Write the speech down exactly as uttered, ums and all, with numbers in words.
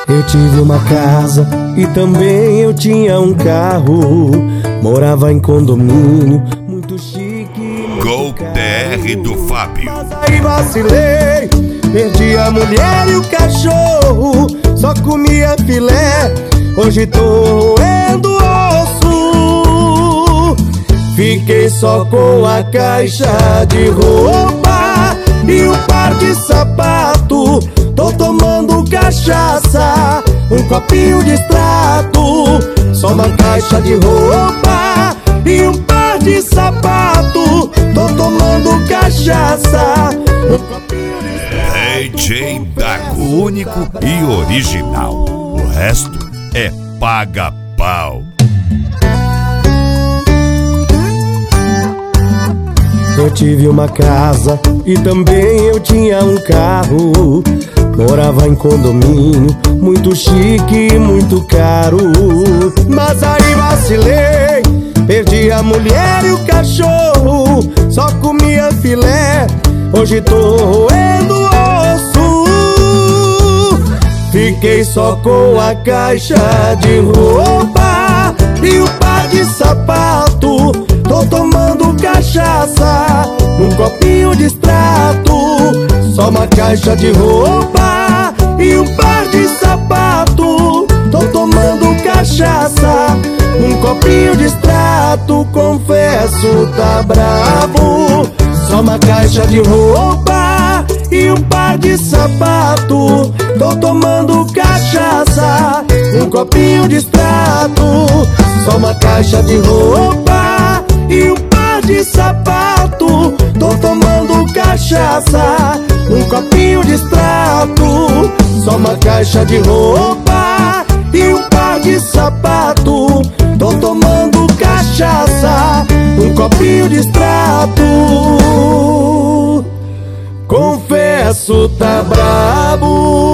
Eu tive uma casa e também eu tinha um carro. Morava em condomínio, muito chique, muito Gol caro. T R do Fábio. Mas aí vacilei, perdi a mulher e o cachorro. Só comia filé, hoje tô roendo osso. Fiquei só com a caixa de roupa e um par de sapato. Tô tomando cachaça, um copinho de extrato. Só uma caixa de roupa e um par de sapato. Tô tomando cachaça, um copinho de extrato. D J Dago, único e original. O resto é paga-pau. Eu tive uma casa e também eu tinha um carro. Morava em condomínio, muito chique, muito caro. Mas aí vacilei, perdi a mulher e o cachorro. Só comia filé, hoje tô roendo osso. Fiquei só com a caixa de roupa e um par de sapato. Tô tomando cachaça, um copinho de extrato. Só uma caixa de roupa e um par de sapato. Tô tomando cachaça, um copinho de extrato. Confesso, tá brabo. Só uma caixa de roupa e um par de sapato. Tô tomando cachaça, um copinho de extrato. Só uma caixa de roupa e um par de sapato. Tô tomando cachaça, um copinho de extrato. Só uma caixa de roupa e um par de sapato. Tô tomando cachaça, um copinho de extrato. Confesso, tá brabo.